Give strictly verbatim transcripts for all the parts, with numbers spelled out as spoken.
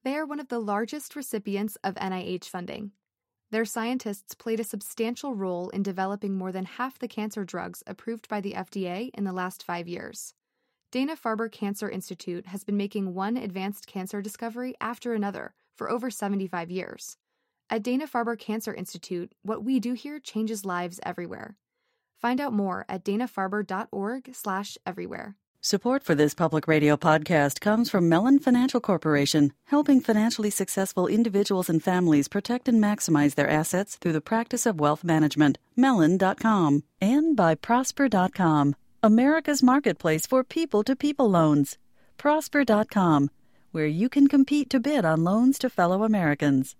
They are one of the largest recipients of N I H funding. Their scientists played a substantial role in developing more than half the cancer drugs approved by the F D A in the last five years. Dana-Farber Cancer Institute has been making one advanced cancer discovery after another for over seventy-five years. At Dana-Farber Cancer Institute, what we do here changes lives everywhere. Find out more at dana-farber.org slash everywhere. Support for this public radio podcast comes from Mellon Financial Corporation, helping financially successful individuals and families protect and maximize their assets through the practice of wealth management. Mellon dot com. And by Prosper dot com, America's marketplace for people-to-people loans. Prosper dot com, where you can compete to bid on loans to fellow Americans.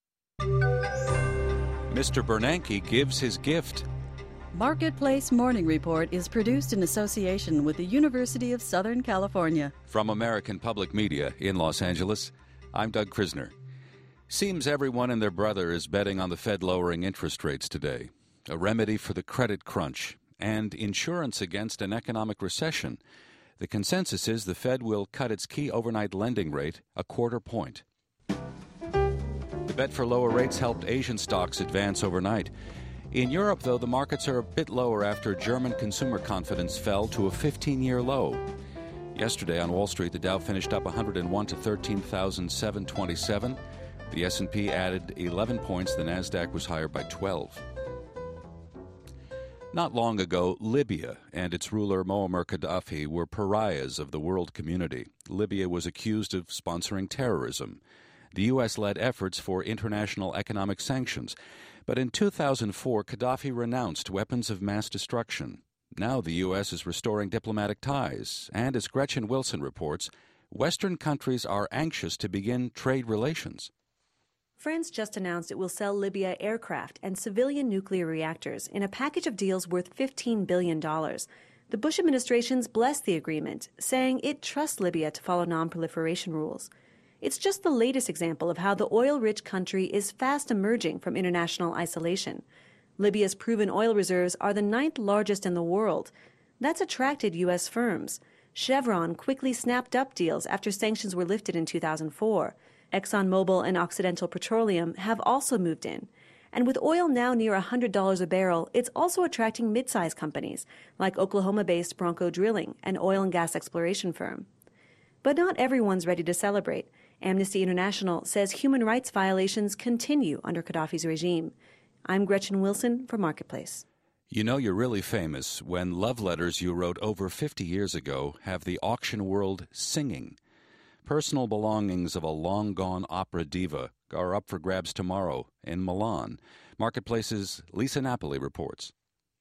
Mister Bernanke gives his gift. Marketplace Morning Report is produced in association with the University of Southern California. From American Public Media in Los Angeles, I'm Doug Krisner. Seems everyone and their brother is betting on the Fed lowering interest rates today, a remedy for the credit crunch and insurance against an economic recession. The consensus is the Fed will cut its key overnight lending rate a quarter point. The bet for lower rates helped Asian stocks advance overnight. In Europe, though, the markets are a bit lower after German consumer confidence fell to a fifteen-year low. Yesterday on Wall Street, the Dow finished up one hundred one to thirteen thousand seven hundred twenty-seven. The S and P added eleven points. The Nasdaq was higher by twelve. Not long ago, Libya and its ruler Muammar Gaddafi were pariahs of the world community. Libya was accused of sponsoring terrorism. The U S led efforts for international economic sanctions. But in two thousand four, Gaddafi renounced weapons of mass destruction. Now the U S is restoring diplomatic ties. And as Gretchen Wilson reports, Western countries are anxious to begin trade relations. France just announced it will sell Libya aircraft and civilian nuclear reactors in a package of deals worth fifteen billion dollars. The Bush administration's blessed the agreement, saying it trusts Libya to follow non-proliferation rules. It's just the latest example of how the oil-rich country is fast emerging from international isolation. Libya's proven oil reserves are the ninth largest in the world. That's attracted U S firms. Chevron quickly snapped up deals after sanctions were lifted in two thousand four. ExxonMobil and Occidental Petroleum have also moved in. And with oil now near one hundred dollars a barrel, it's also attracting mid-sized companies like Oklahoma-based Bronco Drilling, an oil and gas exploration firm. But not everyone's ready to celebrate. Amnesty International says human rights violations continue under Gaddafi's regime. I'm Gretchen Wilson for Marketplace. You know you're really famous when love letters you wrote over fifty years ago have the auction world singing. Personal belongings of a long-gone opera diva are up for grabs tomorrow in Milan. Marketplace's Lisa Napoli reports.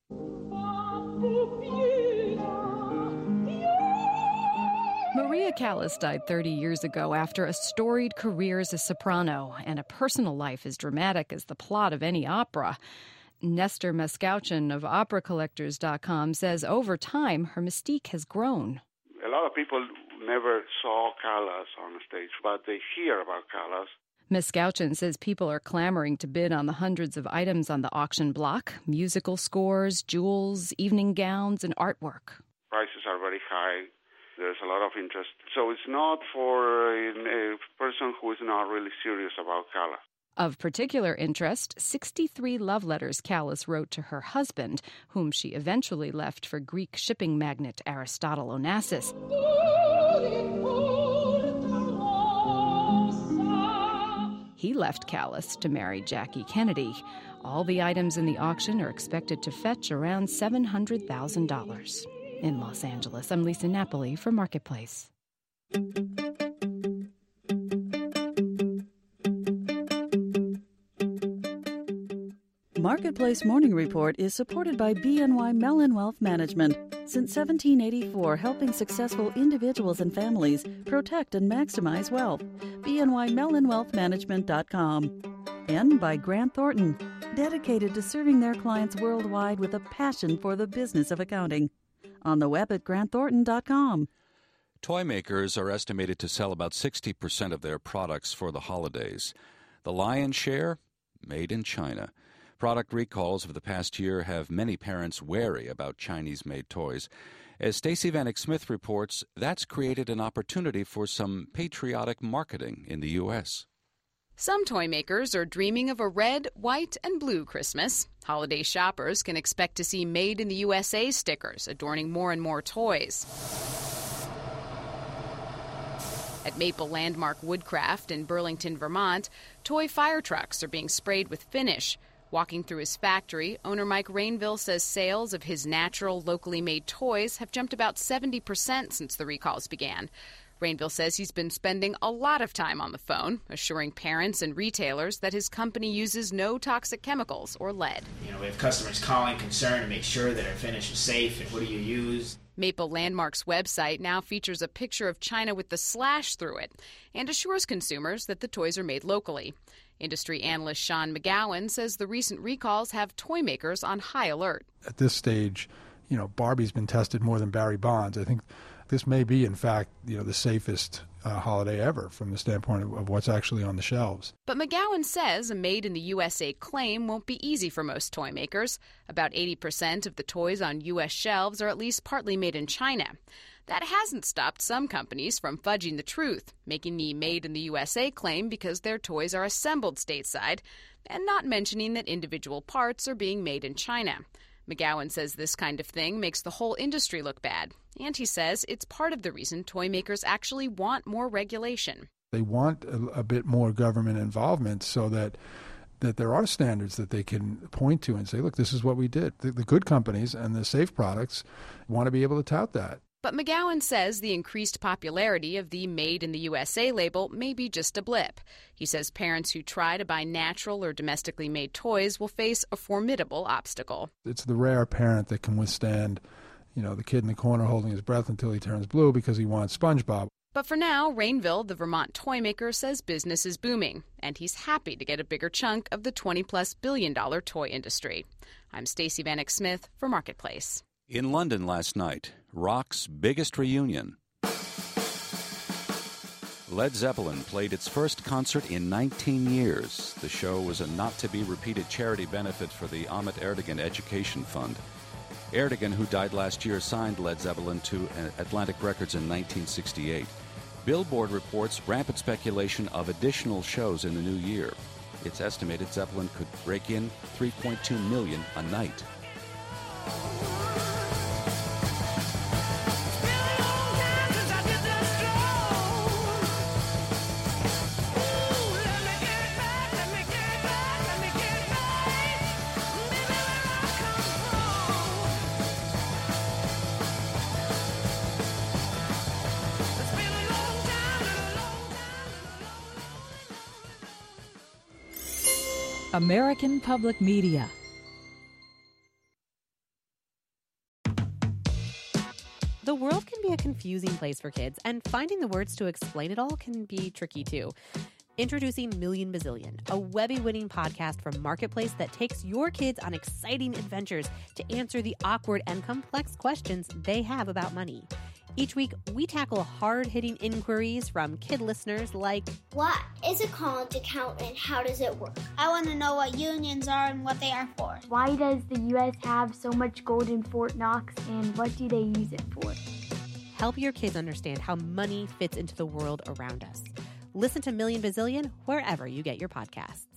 Maria Callas died thirty years ago after a storied career as a soprano and a personal life as dramatic as the plot of any opera. Nestor Mescouchen of opera collectors dot com says over time her mystique has grown. A lot of people never saw Callas on stage, but they hear about Callas. Mescouchen says people are clamoring to bid on the hundreds of items on the auction block: musical scores, jewels, evening gowns, and artwork. Prices are very high. There's a lot of interest. So it's not for a, a person who is not really serious about Callas. Of particular interest, sixty-three love letters Callas wrote to her husband, whom she eventually left for Greek shipping magnate Aristotle Onassis. He left Callas to marry Jackie Kennedy. All the items in the auction are expected to fetch around seven hundred thousand dollars. In Los Angeles, I'm Lisa Napoli for Marketplace. Marketplace Morning Report is supported by B N Y Mellon Wealth Management. Since seventeen eighty-four, helping successful individuals and families protect and maximize wealth. B N Y Mellon Wealth Management dot com. And by Grant Thornton, dedicated to serving their clients worldwide with a passion for the business of accounting. On the web at Grant Thornton dot com. Toy makers are estimated to sell about sixty percent of their products for the holidays. The lion's share, made in China. Product recalls of the past year have many parents wary about Chinese-made toys. As Stacey Vanek Smith reports, that's created an opportunity for some patriotic marketing in the U S. Some toy makers are dreaming of a red, white, and blue Christmas. Holiday shoppers can expect to see Made in the U S A stickers adorning more and more toys. At Maple Landmark Woodcraft in Burlington, Vermont, toy fire trucks are being sprayed with finish. Walking through his factory, owner Mike Rainville says sales of his natural, locally made toys have jumped about seventy percent since the recalls began. Rainville says he's been spending a lot of time on the phone, assuring parents and retailers that his company uses no toxic chemicals or lead. You know, we have customers calling concerned to make sure that our finish is safe and what do you use. Maple Landmark's website now features a picture of China with the slash through it and assures consumers that the toys are made locally. Industry analyst Sean McGowan says the recent recalls have toy makers on high alert. At this stage, you know, Barbie's been tested more than Barry Bonds. I think this may be, in fact, you know, the safest uh, holiday ever from the standpoint of, of what's actually on the shelves. But McGowan says a Made in the U S A claim won't be easy for most toy makers. About eighty percent of the toys on U S shelves are at least partly made in China. That hasn't stopped some companies from fudging the truth, making the Made in the U S A claim because their toys are assembled stateside, and not mentioning that individual parts are being made in China. McGowan says this kind of thing makes the whole industry look bad, and he says it's part of the reason toy makers actually want more regulation. They want a, a bit more government involvement so that that there are standards that they can point to and say, look, this is what we did. The, the good companies and the safe products want to be able to tout that. But McGowan says the increased popularity of the Made in the U S A label may be just a blip. He says parents who try to buy natural or domestically made toys will face a formidable obstacle. It's the rare parent that can withstand, you know, the kid in the corner holding his breath until he turns blue because he wants SpongeBob. But for now, Rainville, the Vermont toy maker, says business is booming, and he's happy to get a bigger chunk of the twenty-plus billion dollar toy industry. I'm Stacey Vanek Smith for Marketplace. In London last night, rock's biggest reunion. Led Zeppelin played its first concert in nineteen years. The show was a not-to-be-repeated charity benefit for the Ahmet Ertegun Education Fund. Ertegun, who died last year, signed Led Zeppelin to Atlantic Records in nineteen sixty-eight. Billboard reports rampant speculation of additional shows in the new year. It's estimated Zeppelin could break in three point two million dollars a night. American Public Media. The world can be a confusing place for kids, and finding the words to explain it all can be tricky too. Introducing Million Bazillion, a Webby-winning podcast from Marketplace that takes your kids on exciting adventures to answer the awkward and complex questions they have about money. Each week, we tackle hard-hitting inquiries from kid listeners like, what is a college account and how does it work? I want to know what unions are and what they are for. Why does the U S have so much gold in Fort Knox and what do they use it for? Help your kids understand how money fits into the world around us. Listen to Million Bazillion wherever you get your podcasts.